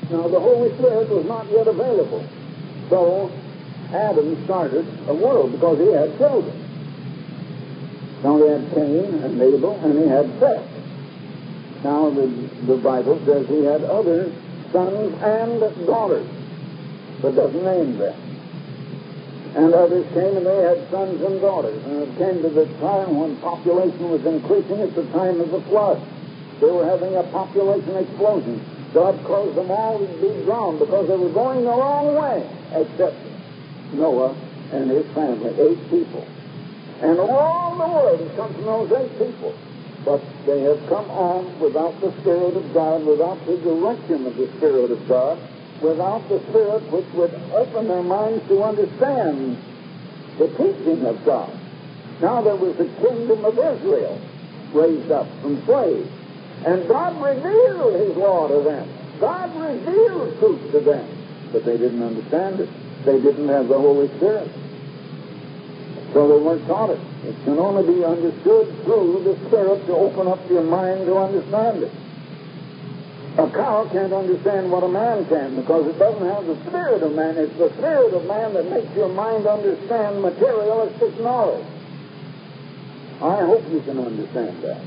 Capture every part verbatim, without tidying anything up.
Now, the Holy Spirit was not yet available. So, Adam started a world because he had children. Now, he had Cain and Abel, and he had Seth. Now, the, the Bible says he had other sons and daughters, but doesn't name them. And others came and they had sons and daughters. And it came to the time when population was increasing at the time of the flood. They were having a population explosion. God caused them all to be drowned because they were going the wrong way, except Noah and his family, eight people. And all the world has come from those eight people. But they have come on without the Spirit of God, without the direction of the Spirit of God, without the Spirit which would open their minds to understand the teaching of God. Now there was the kingdom of Israel raised up from slaves. And God revealed His law to them. God revealed truth to them. But they didn't understand it. They didn't have the Holy Spirit. So they weren't taught it. It can only be understood through the Spirit to open up your mind to understand it. A cow can't understand what a man can because it doesn't have the spirit of man. It's the spirit of man that makes your mind understand materialistic knowledge. I hope you can understand that.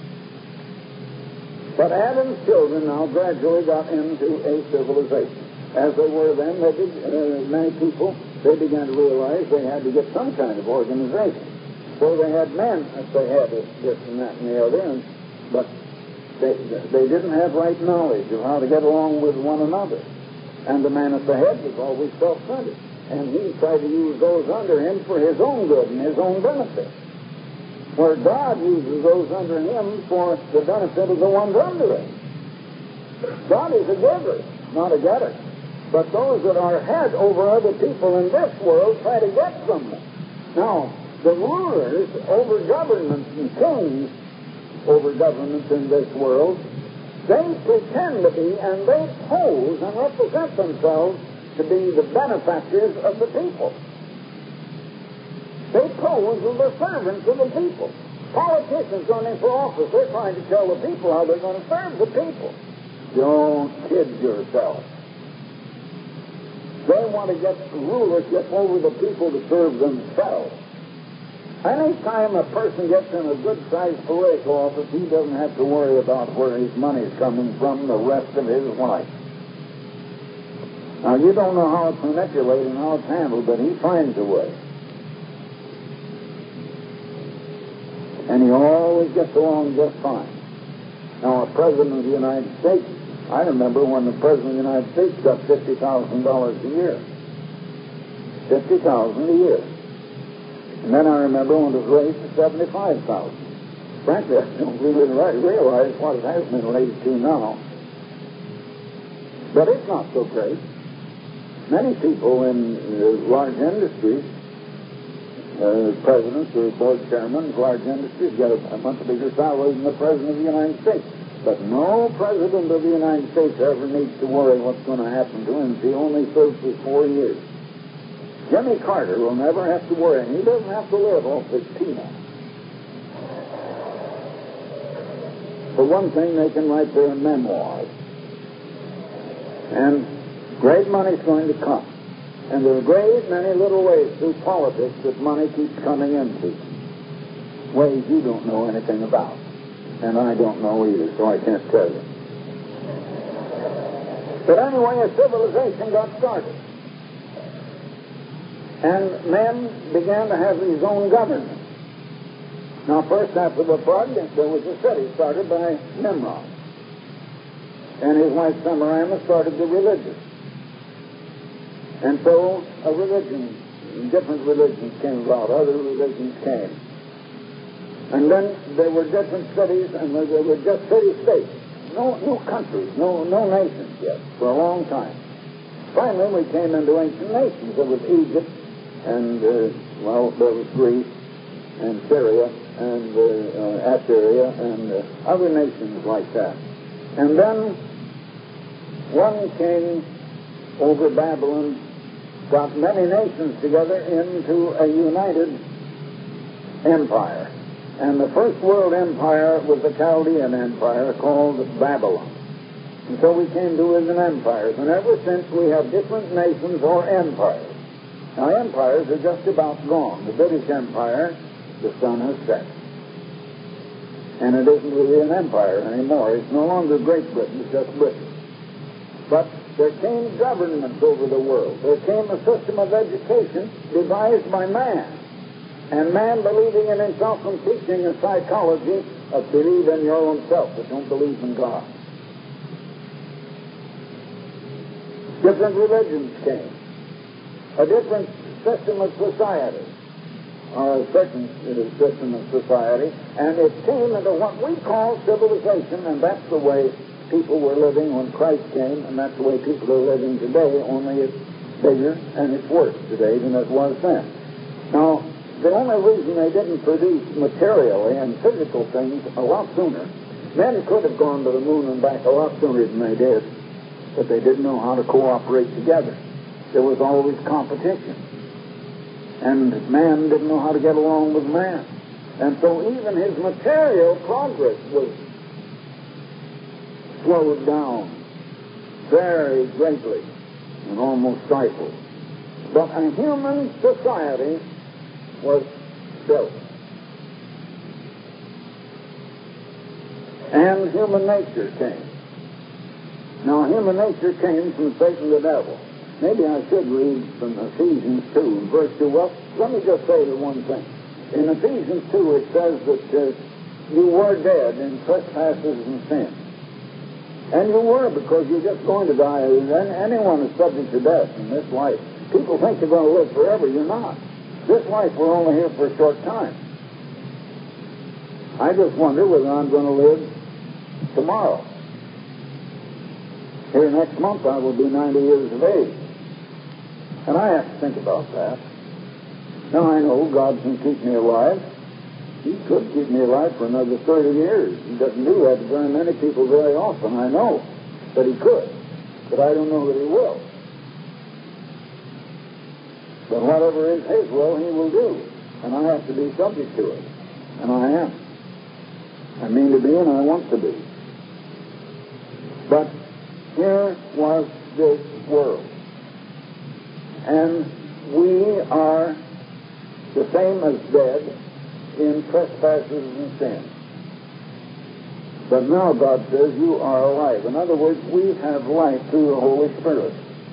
But Adam's children now gradually got into a civilization. As they were then, they did, uh, many people, they began to realize they had to get some kind of organization. So they had men that they had this and that and the other, and, but They, they didn't have right knowledge of how to get along with one another. And the man at the head was always self-centered. And he tried to use those under him for his own good and his own benefit. Where God uses those under him for the benefit of the ones under him. God is a giver, not a getter. But those that are head over other people in this world try to get from them. Now, the rulers over governments and kings over governments in this world, they pretend to be, and they pose and represent themselves to be the benefactors of the people. They pose as the servants of the people. Politicians running for office, they're trying to tell the people how they're going to serve the people. Don't kid yourself. They want to get rulership over the people to serve themselves. Any time a person gets in a good-sized political office, he doesn't have to worry about where his money's coming from the rest of his life. Now, you don't know how it's manipulated and how it's handled, but he finds a way. And he always gets along just fine. Now, a president of the United States, I remember when the president of the United States got fifty thousand dollars a year. fifty thousand dollars a year. And then I remember when it was raised to seventy-five thousand dollars. Frankly, I don't really realize what it has been raised to now. But it's not so great. Many people in uh, large industries, uh, presidents or board chairmen of large industries, get a, a much bigger salary than the president of the United States. But no president of the United States ever needs to worry what's going to happen to him if he only serves for four years. Jimmy Carter will never have to worry, and he doesn't have to live off his peanuts. For one thing, they can write their memoirs. And great money's going to come. And there are great many little ways through politics that money keeps coming into. Ways you don't know anything about. And I don't know either, so I can't tell you. But anyway, a civilization got started. And men began to have his own government. Now, first after the flood, there was a city started by Nimrod. And his wife Semiramis started the religion. And so a religion, different religions came about, other religions came. And then there were different cities, and there were just city-states. No, no countries, no, no nations yet, for a long time. Finally, we came into ancient nations. There was Egypt, and, uh, well, there was Greece, and Syria, and uh, uh, Assyria, and uh, other nations like that. And then one king over Babylon got many nations together into a united empire. And the first world empire was the Chaldean Empire called Babylon. And so we came to live in empires. And ever since we have different nations or empires. Now empires are just about gone. The British Empire, the sun has set. And it isn't really an empire anymore. It's no longer Great Britain, it's just Britain. But there came governments over the world. There came a system of education devised by man. And man believing in himself and teaching a psychology of believe in your own self, but don't believe in God. Different religions came. A different system of society, or a certain system of society, and it came into what we call civilization, and that's the way people were living when Christ came, and that's the way people are living today, only it's bigger and it's worse today than it was then. Now, the only reason they didn't produce materially and physical things a lot sooner, men could have gone to the moon and back a lot sooner than they did, but they didn't know how to cooperate together. There was always competition. And man didn't know how to get along with man. And so even his material progress was slowed down very greatly and almost stifled. But a human society was built. And human nature came. Now, human nature came from Satan the devil. Maybe I should read from Ephesians two, verse two. Well, let me just say the one thing. In Ephesians two, it says that uh, you were dead in trespasses and sins. And you were, because you're just going to die. Anyone is subject to death in this life. People think you're going to live forever. You're not. This life, we're only here for a short time. I just wonder whether I'm going to live tomorrow. Here next month I will be ninety years of age. And I have to think about that. Now I know God can keep me alive. He could keep me alive for another thirty years. He doesn't do that to very many people very often, I know. But He could. But I don't know that He will. But whatever is His will, He will do. And I have to be subject to it. And I am. I mean to be and I want to be. But here was this world. And we are the same as dead in trespasses and sins. But now God says you are alive. In other words, we have life through the Holy Spirit.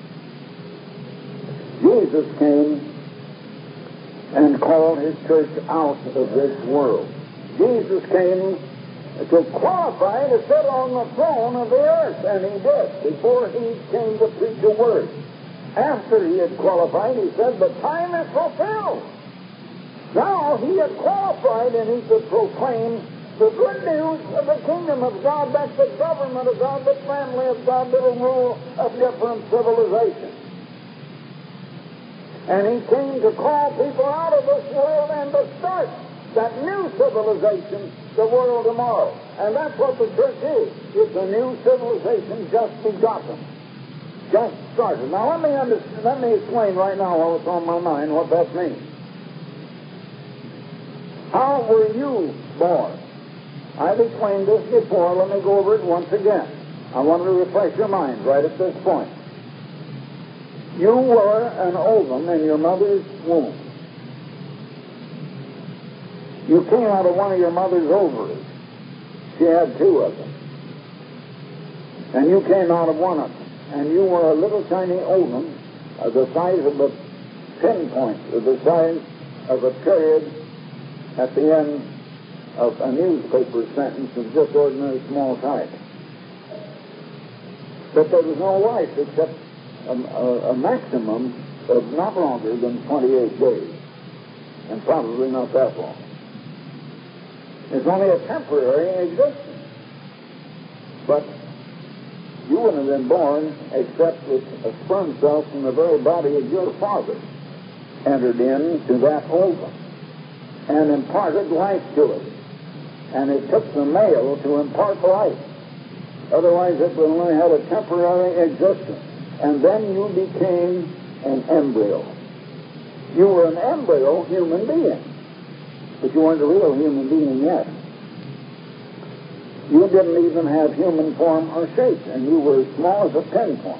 Jesus came and called His church out of this world. Jesus came to qualify to sit on the throne of the earth, and He did, before He came to preach a word. After He had qualified, He said, the time is fulfilled. Now He had qualified, and He could proclaim the good news of the kingdom of God. That's the government of God, the family of God, the rule of different civilizations. And He came to call people out of this world and to start that new civilization, the world tomorrow. And that's what the church is. It's a new civilization just begotten. Just started. Now let me understand, let me explain right now while it's on my mind what that means. How were you born? I've explained this before. Let me go over it once again. I want to refresh your mind right at this point. You were an ovum in your mother's womb. You came out of one of your mother's ovaries. She had two of them. And you came out of one of them. And you were a little tiny ovum, uh, the size of a pinpoint, uh, the size of a period at the end of a newspaper sentence of just ordinary small type. But there was no life except a, a, a maximum of not longer than twenty-eight days. And probably not that long. It's only a temporary existence. But you wouldn't have been born except with a sperm cell from the very body of your father entered into that ovum and imparted life to it. And it took the male to impart life. Otherwise it would only have a temporary existence. And then you became an embryo. You were an embryo human being. But you weren't a real human being yet. You didn't even have human form or shape, and you were as small as a pinpoint.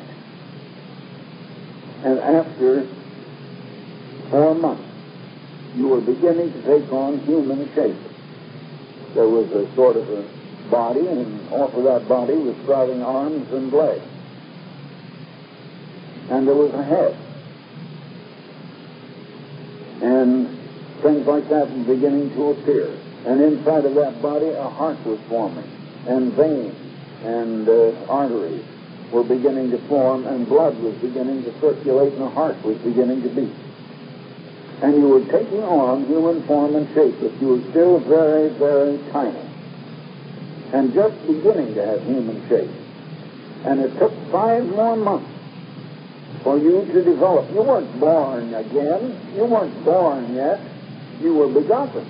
And after four months, you were beginning to take on human shape. There was a sort of a body, and off of that body was sprouting arms and legs. And there was a head. And things like that were beginning to appear. And inside of that body, a heart was forming, and veins and uh, arteries were beginning to form, and blood was beginning to circulate, and the heart was beginning to beat. And you were taking on human form and shape, but you were still very, very tiny, and just beginning to have human shape. And it took five more months for you to develop. You weren't born again. You weren't born yet. You were begotten.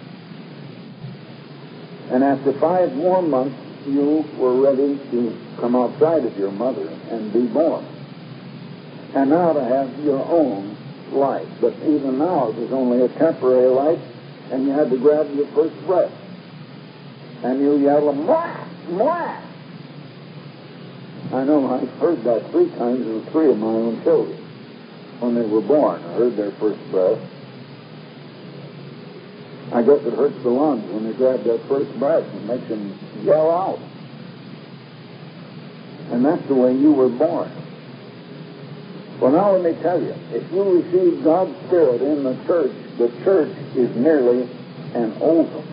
And after five more months, you were ready to come outside of your mother and be born. And now to have your own life. But even now, it was only a temporary life, and you had to grab your first breath. And you yelled, "Mwah! Mwah!" I know I've heard that three times with three of my own children. When they were born, I heard their first breath. I guess it hurts the lungs when they grab that first breath and makes them yell out. And that's the way you were born. Well, now let me tell you, if you receive God's Spirit in the church, the church is merely an ovum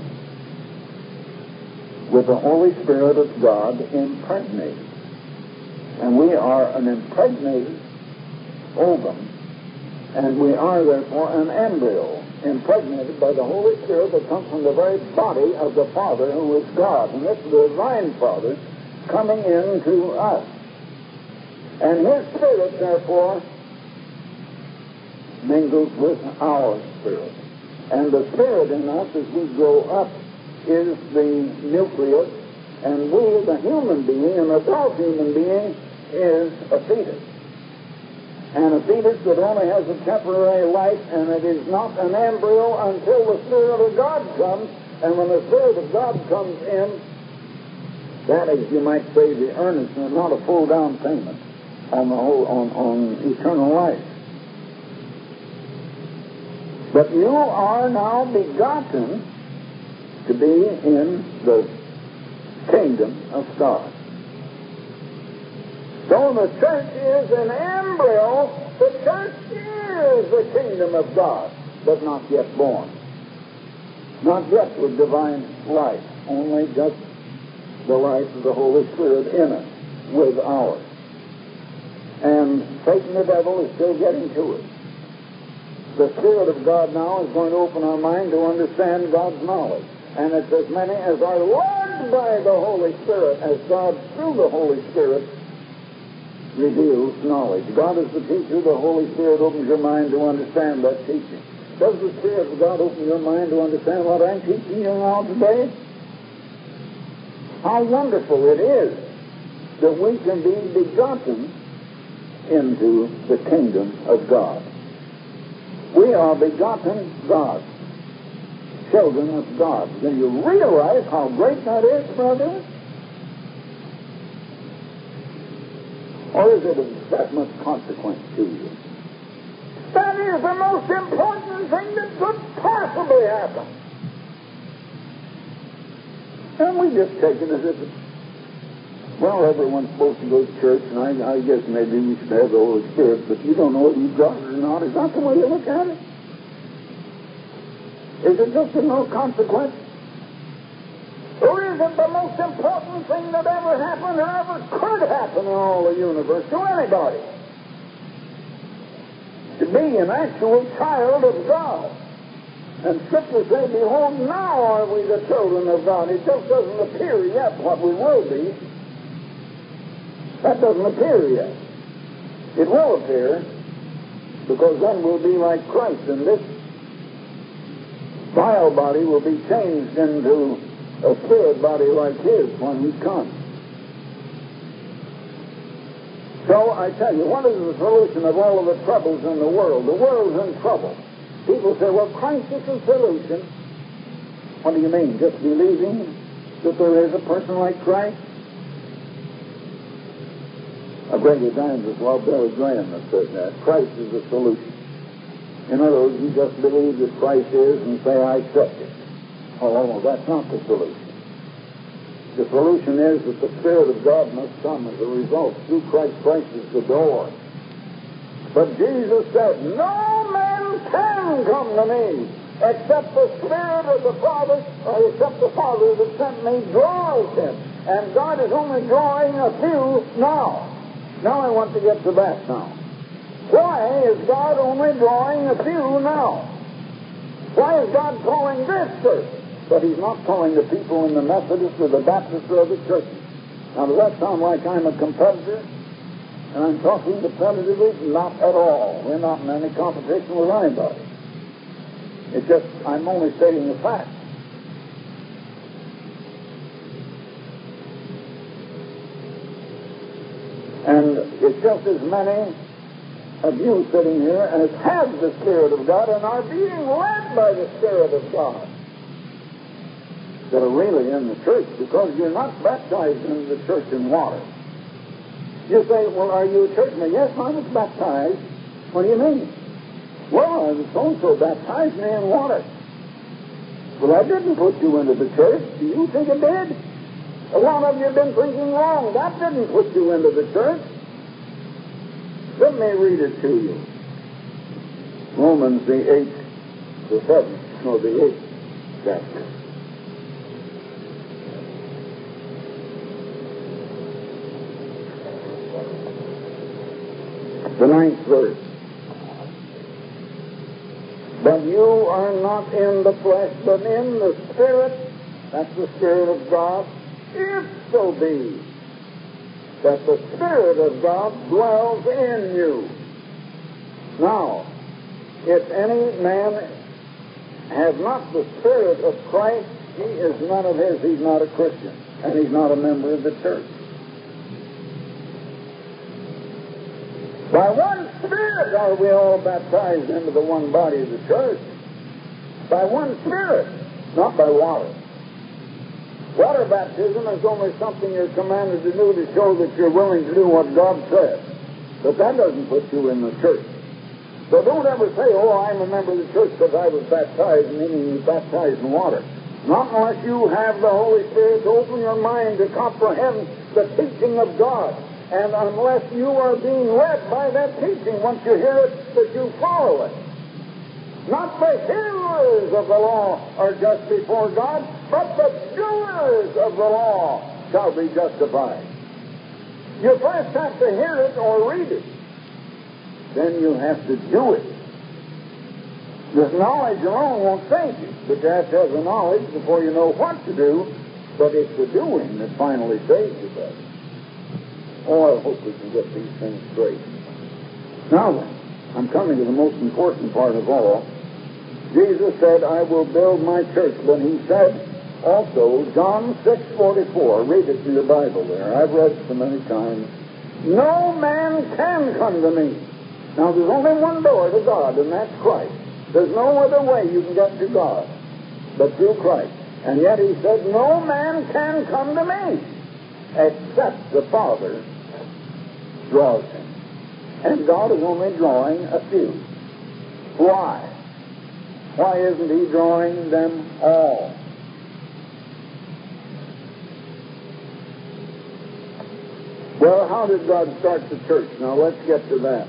with the Holy Spirit of God impregnated. And we are an impregnated ovum, and we are therefore an embryo, impregnated by the Holy Spirit that comes from the very body of the Father who is God. And this is the divine Father coming into us. And His Spirit, therefore, mingles with our spirit. And the Spirit in us, as we grow up, is the nucleus, and we, the human being, an adult human being, is a fetus. And a fetus that only has a temporary life, and it is not an embryo until the Spirit of God comes. And when the Spirit of God comes in, that is, you might say, the earnestness, not a full down payment on the whole, on, on eternal life. But you are now begotten to be in the kingdom of God. So the church is an embryo. The church is the kingdom of God, but not yet born. Not yet with divine life, only just the life of the Holy Spirit in us, with ours. And Satan the devil is still getting to it. The Spirit of God now is going to open our mind to understand God's knowledge. And it's as many as are led by the Holy Spirit as God, through the Holy Spirit, reveals knowledge. God is the teacher. The Holy Spirit opens your mind to understand that teaching. Does the Spirit of God open your mind to understand what I'm teaching you now today? How wonderful it is that we can be begotten into the kingdom of God. We are begotten God, children of God. Do you realize how great that is, brother? Or is it of that much consequence to you? That is the most important thing that could possibly happen. And we just take it as if it's, well, everyone's supposed to go to church, and I, I guess maybe we should have the Holy Spirit, but you don't know whether you've got it or not. Is that the way you look at it? Is it just of no consequence? Or is it the most important thing that ever happened or ever could happen in all the universe to anybody? To be an actual child of God. And Scripture says, behold, now are we the children of God. It just doesn't appear yet what we will be. That doesn't appear yet. It will appear, because then we'll be like Christ, and this vile body will be changed into a spirit body like His when He comes. So I tell you, what is the solution of all of the troubles in the world? The world's in trouble. People say, well, Christ is the solution. What do you mean? Just believing that there is a person like Christ? A great evangelist, well, Billy Graham has said that. Christ is the solution. In other words, you just believe that Christ is and say, I accept it. Oh, that's not the solution. The solution is that the Spirit of God must come as a result. Through Christ, Christ is the door. But Jesus said, no man can come to me except the Spirit of the Father, or except the Father that sent me draws him. And God is only drawing a few now. Now I want to get to that now. Why is God only drawing a few now? Why is God calling this church? But he's not calling the people in the Methodist or the Baptist or the churches. Now, does that sound like I'm a competitor? And I'm talking competitively? Not at all. We're not in any competition with anybody. It's just, I'm only stating the fact. And it's just as many of you sitting here as have the Spirit of God and are being led by the Spirit of God that are really in the church, because you're not baptized into the church in water. You say, well, are you a church man? Yes, I was baptized. What do you mean? Well, I was so-and-so baptized me in water. Well, that didn't put you into the church. Do you think it did? A lot of you have been thinking wrong. That didn't put you into the church. Let me read it to you. Romans, the eighth, the seventh, no, the eighth chapter. The ninth verse. But you are not in the flesh, but in the Spirit. That's the Spirit of God. If so be that the Spirit of God dwells in you. Now, if any man has not the Spirit of Christ, he is none of his. He's not a Christian, and he's not a member of the church. By one Spirit are we all baptized into the one body of the church. By one Spirit, not by water. Water baptism is only something you're commanded to do to show that you're willing to do what God said. But that doesn't put you in the church. So don't ever say, oh, I'm a member of the church because I was baptized, meaning you baptized in water. Not unless you have the Holy Spirit to open your mind to comprehend the teaching of God. And unless you are being led by that teaching, once you hear it, that you follow it. Not the hearers of the law are just before God, but the doers of the law shall be justified. You first have to hear it or read it. Then you have to do it. This knowledge alone won't save you, but you have to have the knowledge before you know what to do, but it's the doing that finally saves you, brother. Oh, I hope we can get these things straight. Now then, I'm coming to the most important part of all. Jesus said, I will build my church. But he said also, John six forty-four, read it in your Bible there. I've read it so many times. No man can come to me. Now, there's only one door to God, and that's Christ. There's no other way you can get to God but through Christ. And yet he said, no man can come to me except the Father draws him. And God is only drawing a few. Why? Why isn't he drawing them all? Well, how did God start the church? Now, let's get to that.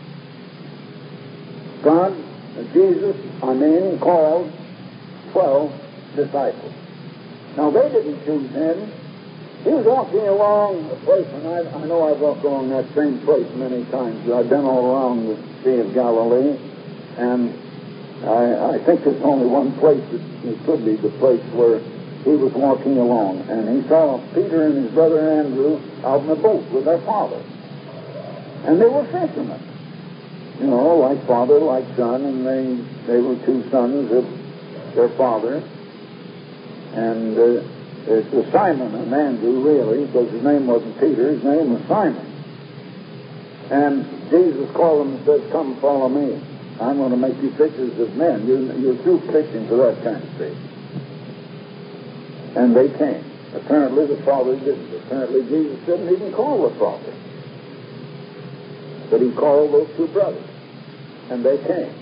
God, Jesus, I mean, called twelve disciples. Now, they didn't choose him. He was walking along a place, and I, I know I've walked along that same place many times. I've been all around the Sea of Galilee, and I, I think there's only one place that it could be the place where he was walking along, and he saw Peter and his brother Andrew out in a boat with their father. And they were fishermen. You know, like father, like son, and they, they were two sons of their father. And uh, it's a Simon and Andrew, really, because his name wasn't Peter, his name was Simon. And Jesus called them and said, come follow me. I'm going to make you fishers of men. You're, you're through fishing for that kind of fish. And they came. Apparently the Father didn't. Apparently Jesus didn't even call the Father. But he called those two brothers, and they came.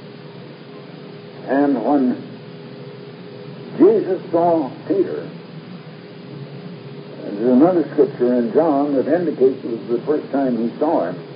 And when Jesus saw Peter, there's another scripture in John that indicates it was the first time he saw him.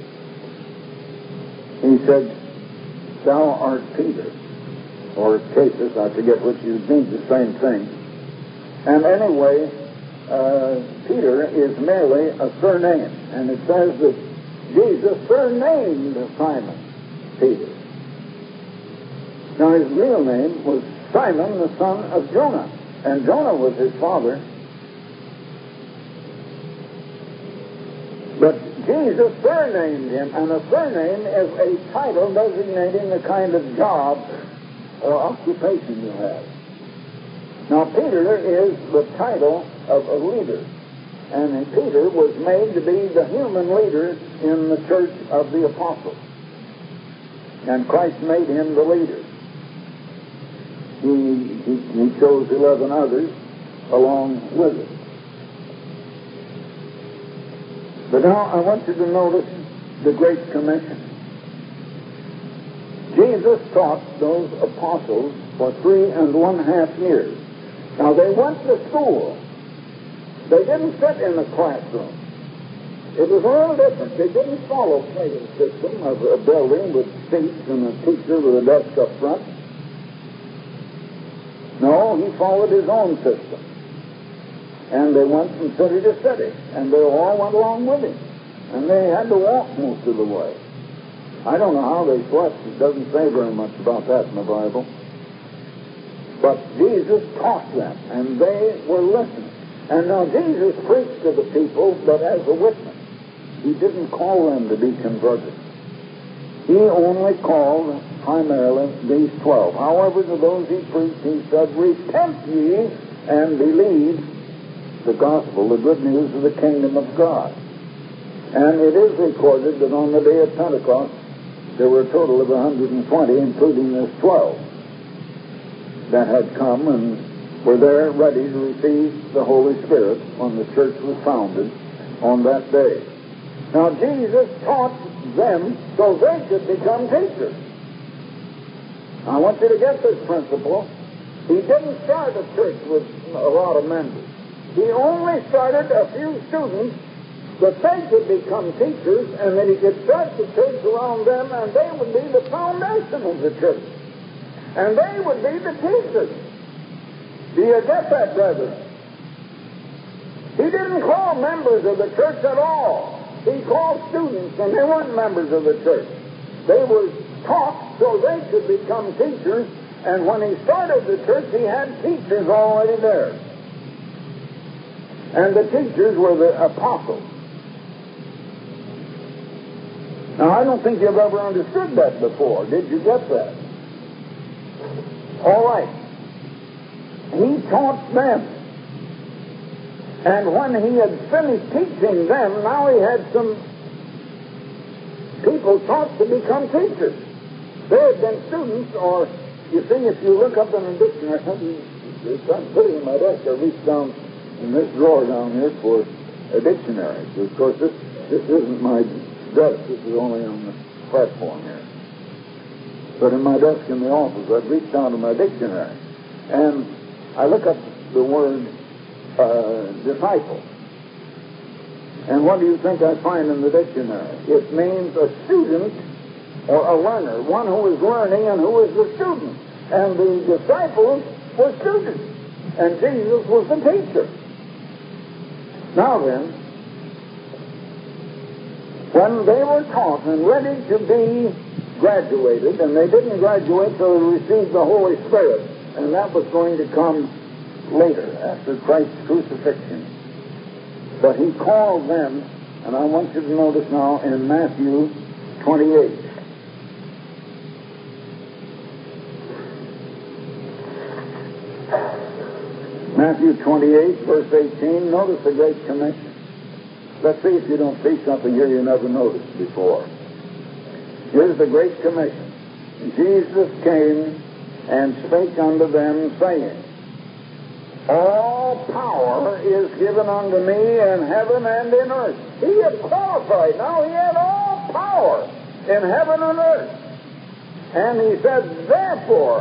He said, "Thou art Peter," or Cephas, I forget which, it means the same thing. And anyway, uh, Peter is merely a surname, and it says that Jesus surnamed Simon Peter. Now his real name was Simon, the son of Jonah, and Jonah was his father. But Jesus surnamed him, and a surname is a title designating the kind of job or occupation you have. Now Peter is the title of a leader, and Peter was made to be the human leader in the church of the apostles, and Christ made him the leader. He, he, he chose eleven others along with him. But now I want you to notice the Great Commission. Jesus taught those apostles for three and one half years. Now they went to school. They didn't sit in a classroom. It was a little different. They didn't follow Plato's system of a building with seats and a teacher with a desk up front. No, he followed his own system. And they went from city to city, and they all went along with him. And they had to walk most of the way. I don't know how they slept. It doesn't say very much about that in the Bible. But Jesus taught them, and they were listening. And now Jesus preached to the people, but as a witness. He didn't call them to be converted. He only called primarily these twelve. However, to those he preached, he said, "Repent ye and believe the gospel, the good news of the kingdom of God." And it is recorded that on the day of Pentecost, there were a total of one hundred twenty, including this twelve, that had come and were there ready to receive the Holy Spirit when the church was founded on that day. Now, Jesus taught them so they could become teachers. I want you to get this principle. He didn't start a church with a lot of members. He only started a few students that they could become teachers, and that he could start the church around them, and they would be the foundation of the church. And they would be the teachers. Do you get that, brethren? He didn't call members of the church at all. He called students, and they weren't members of the church. They were taught so they could become teachers, and when he started the church, he had teachers already there. And the teachers were the apostles. Now, I don't think you've ever understood that before. Did you get that? All right. He taught them. And when he had finished teaching them, now he had some people taught to become teachers. They had been students, or, you see, if you look up in a dictionary, I'm putting in my desk, I reached down in this drawer down here for a dictionary. Of course, this, this isn't my desk. This is only on the platform here. But in my desk in the office, I've reached down to my dictionary. And I look up the word uh, disciple. And what do you think I find in the dictionary? It means a student or a learner, one who is learning and who is the student. And the disciples were students. And Jesus was the teacher. Now then, when they were taught and ready to be graduated, and they didn't graduate till they received the Holy Spirit, and that was going to come later, after Christ's crucifixion. But he called them, and I want you to notice now in Matthew twenty-eight. Matthew twenty-eight, verse eighteen, notice the Great Commission. Let's see if you don't see something here you never noticed before. Here's the Great Commission. Jesus came and spake unto them, saying, all power is given unto me in heaven and in earth. He had qualified. Now he had all power in heaven and earth. And he said, therefore,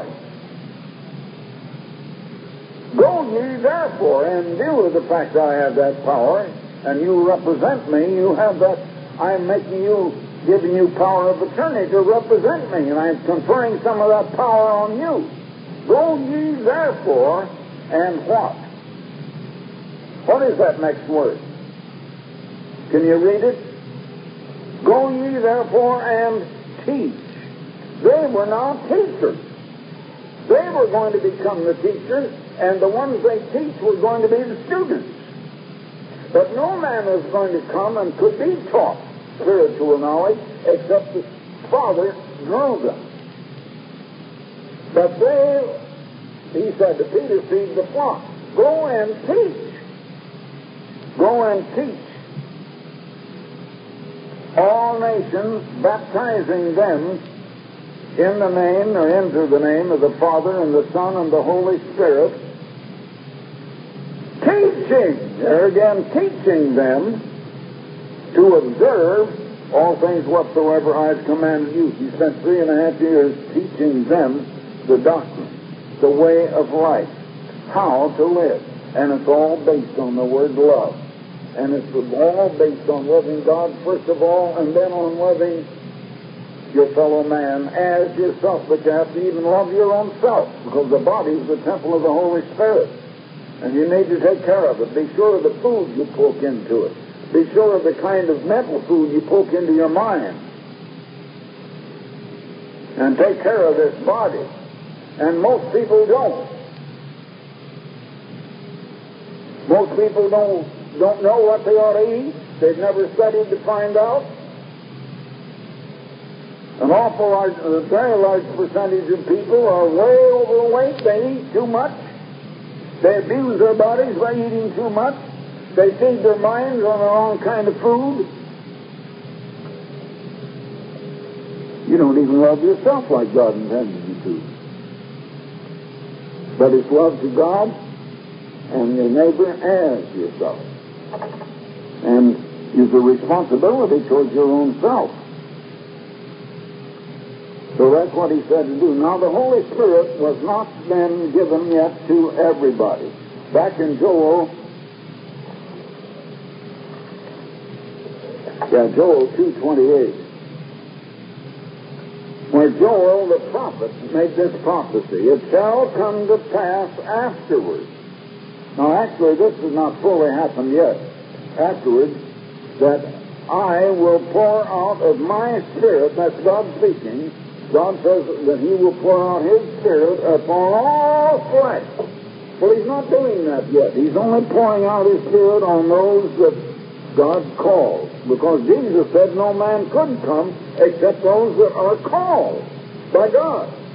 go ye therefore, in view of the fact that I have that power, and you represent me, you have that, I'm making you, giving you power of attorney to represent me, and I'm conferring some of that power on you. Go ye therefore, and what? What is that next word? Can you read it? Go ye therefore and teach. They were now teachers. They were going to become the teachers, and the ones they teach were going to be the students. But no man was going to come and could be taught spiritual knowledge except the Father drew them. But they, he said to Peter, feed the flock. Go and teach. Go and teach all nations, baptizing them in the name, or into the name of the Father and the Son and the Holy Spirit, teaching, there again, teaching them to observe all things whatsoever I have commanded you. He spent three and a half years teaching them the doctrine, the way of life, how to live. And it's all based on the word love. And it's all based on loving God first of all, and then on loving your fellow man as yourself. But you have to even love your own self, because the body is the temple of the Holy Spirit. And you need to take care of it. Be sure of the food you poke into it. Be sure of the kind of mental food you poke into your mind. And take care of this body. And most people don't. Most people don't, don't know what they ought to eat. They've never studied to find out. An awful large, a very large percentage of people are way overweight. They eat too much. They abuse their bodies by eating too much. They feed their minds on the wrong kind of food. You don't even love yourself like God intended you to. But it's love to God and your neighbor as yourself. And is a responsibility towards your own self. So that's what he said to do. Now the Holy Spirit was not then given yet to everybody. Back in Joel, yeah, Joel two twenty-eight, where Joel the prophet made this prophecy, it shall come to pass afterwards. Now actually this has not fully happened yet. Afterwards, that I will pour out of my Spirit, that's God speaking. God says that he will pour out his Spirit upon all flesh. Well, he's not doing that yet. He's only pouring out his Spirit on those that God calls. Because Jesus said no man could come except those that are called by God.